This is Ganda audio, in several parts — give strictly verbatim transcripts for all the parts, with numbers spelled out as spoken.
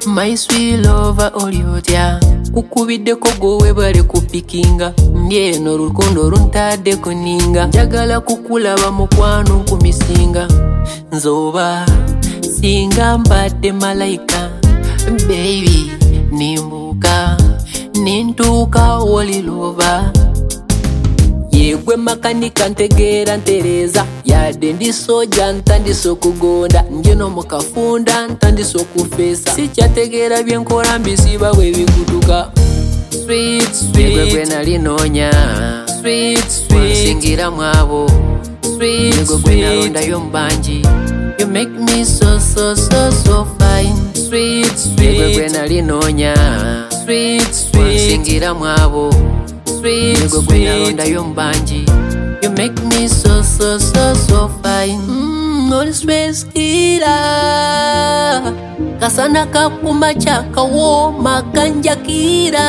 My sweet lover oliotya kukubiddeko gwowe bale kupikinga ndyeno olukundo luntadde kuninga njagala kukulaba mukwano nkumisinga nzoba singa mbadde malayika baby nimbuka nintuuka woliloba yegwe makanika ntegeera ntereza yadde ndi soja ntandise okugonda njeno mukafunda ntandise okufeesa sikyategeera byenkola mbisiba bwe biguduka sweet sweet yegwe gwe nalinoonya sweet sweet singira mwabo sweet yegwe gwe nalondayo mbanji you make me so so so so fine sweet sweet yegwe gwe nalinoonya sweet sweet singira mwabo yegwe gwe nalondayo mbanji you make me so so so so fine mm, all space kira kasana kakuma chakawooma kanjakira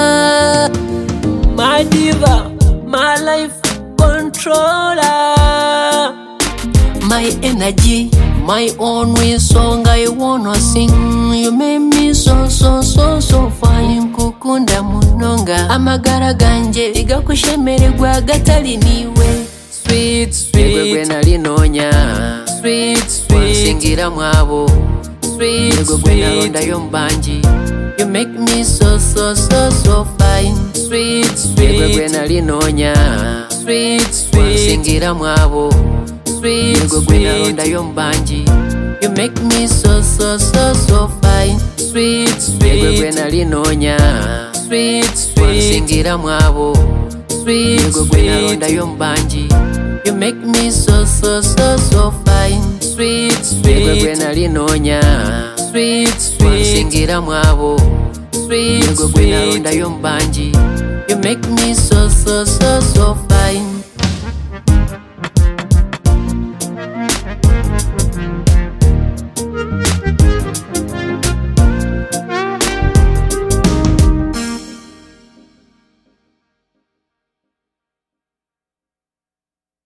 my diva my life controller my energy my own way song I wanna sing you make me so so so so fine kukunda munonga amagara ganje igakushemererwa gatali niwe sweet sweet yegwe gwe nalinoonya sweet sweet singira mwabo sweet yegwe gwe nalondayo mbanji you make me so so so so fine sweet sweet yegwe gwe nalinoonya sweet sweet singira mwabo yegwe gwe nalondayo mbanji you make me so so so so fine sweet sweet yegwe gwe nalinoonya sweet sweet singira mwabo yegwe gwe nalondayo mbanji you make me so so so so fine sweet sweet yegwe gwe nalinoonya sweet sweet singira mwabo yegwe gwe nalondayo mbanji you make me so so so so fine